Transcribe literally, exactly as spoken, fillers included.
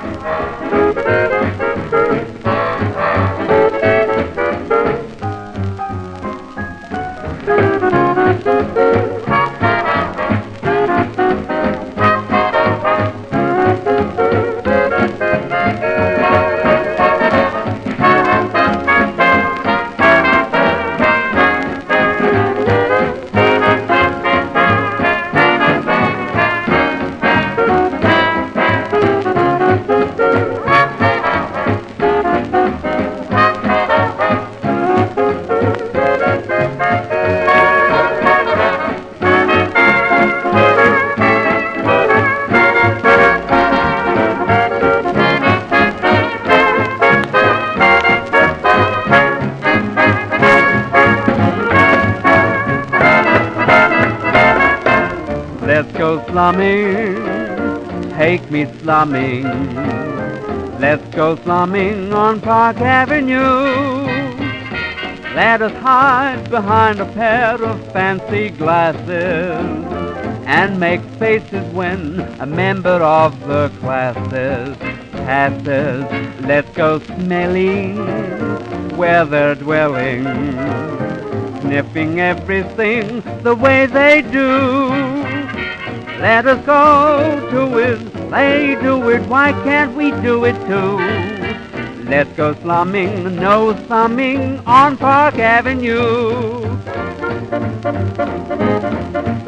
Let's go slumming, take me slumming. Let's go slumming on Park Avenue. Let us hide behind a pair of fancy glasses and make faces when a member of the classes passes. Let's go smelling where they're dwelling, sniffing everything the way they do. Let us go to it, they do it, why can't we do it too? Let's go slumming, no slumming on Park Avenue.